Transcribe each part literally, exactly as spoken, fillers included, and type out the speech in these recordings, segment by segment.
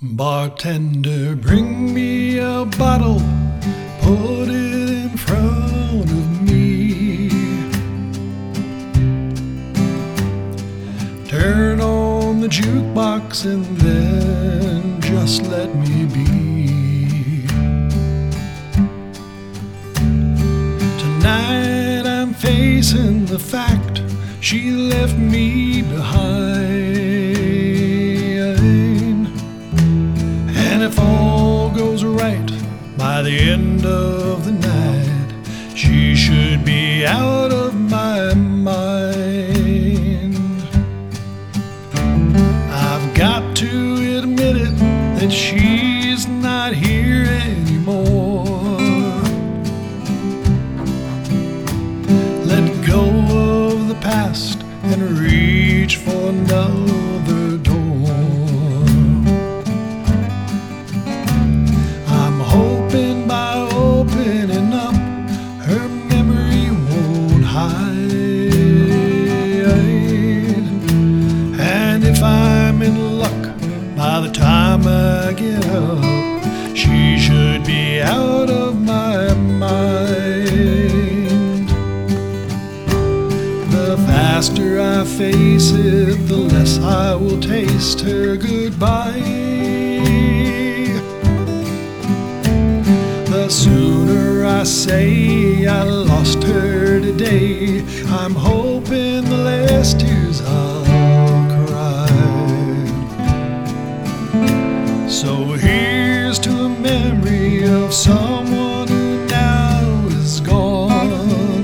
Bartender, bring me a bottle, put it in front of me. Turn on the jukebox and then just let me be. Tonight I'm facing the fact she left me behind. And if all goes right, by the end of the night, she should be out of my mind. I've got to admit it, that she's not here anymore. Let go of the past and reach for another door. I'm hoping by opening up, her memory won't hide. And if I'm in luck, by the time I get up, she should be out of my mind. The faster I face it, the less I will taste her goodbye. The sooner I say I lost her today, I'm hoping the less tears I'll cry. So here's to a memory of someone who now is gone.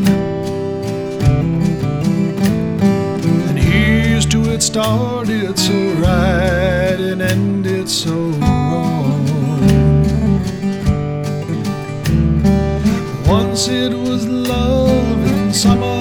And here's to it started so right and ended so wrong. Once it was love and some